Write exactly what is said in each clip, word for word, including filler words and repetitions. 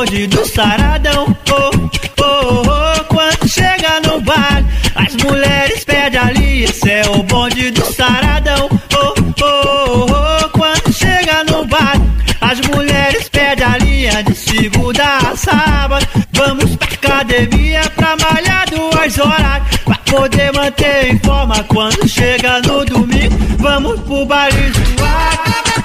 bonde do saradão. Oh, oh, oh, quando chega no baile, as mulheres pedem ali, esse é o bonde do saradão. Oh, oh, oh, quando chega no baile, as mulheres pedem a linha de segunda a sábado. Vamos pra academia pra malhar duas horas, pra poder manter em forma quando chega no domingo. Vamos pro baile zoar.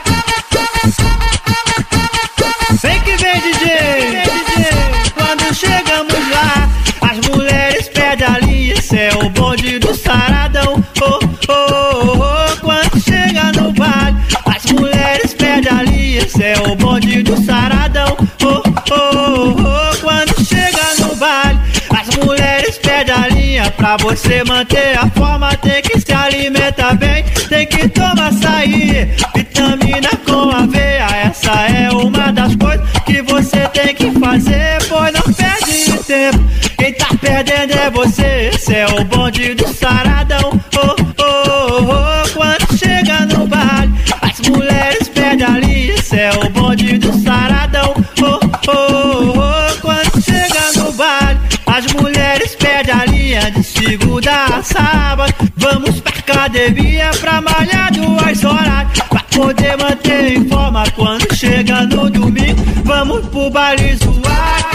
Vem que vem D J, vem D J. Quando chegamos lá, as mulheres pedem a linha, esse é o bonde do saradão. Oh, oh, oh, oh, quando chega no baile, as mulheres pedem a linha, esse é o bonde do saradão. Oh, oh, oh, oh, quando chega no baile, as mulheres pedem a linha, pra você manter a forma tem que se alimentar bem, tem que tomar açaí, vitamina com aveia, essa é uma das coisas que você tem que fazer, pois não perde tempo, quem tá perdendo é você, esse é o bonde do saradão. Oh, oh, oh, oh, quando chega no baile, as mulheres pedem a linha, esse é o bonde do saradão. Oh, oh, oh, oh, quando chega no baile, as mulheres pedem a linha de segunda a sábado. Vamos pra academia pra malhar duas horas, pra poder manter em forma quando chega no domingo. Vamos pro baile zoar.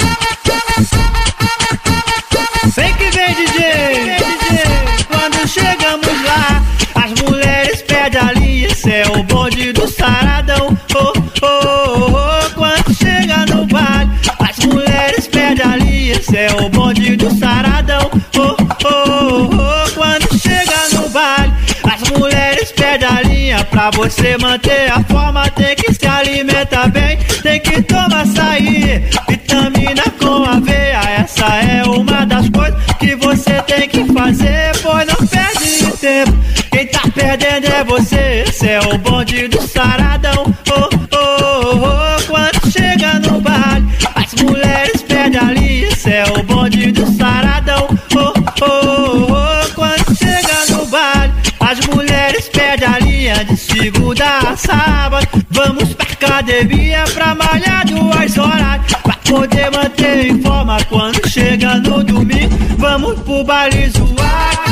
Vem que vem D J, vem D J. Quando chegamos lá, as mulheres pedem a linha, esse é o bonde do saradão. Oh, oh, oh, oh, quando chega no baile, as mulheres pedem a linha, esse é o bonde do saradão. Oh, oh, oh, oh, quando chega no baile, as mulheres pedem a linha, pra você manter a forma tem que se alimentar bem, tem que tomar açaí, vitamina com aveia, essa é uma das coisas que você tem que fazer, pois não perde tempo, quem tá perdendo é você, esse é o bonde do saradão. Oh, oh, oh, oh, quando chega no baile, as mulheres pedem a linha, esse é o bonde do saradão. Oh, oh, oh, oh, quando chega no baile, as mulheres pedem a linha de segunda a sábado. Vamos pra academia pra malhar duas horas, pra poder manter em forma quando chega no domingo. Vamos pro baile zoar.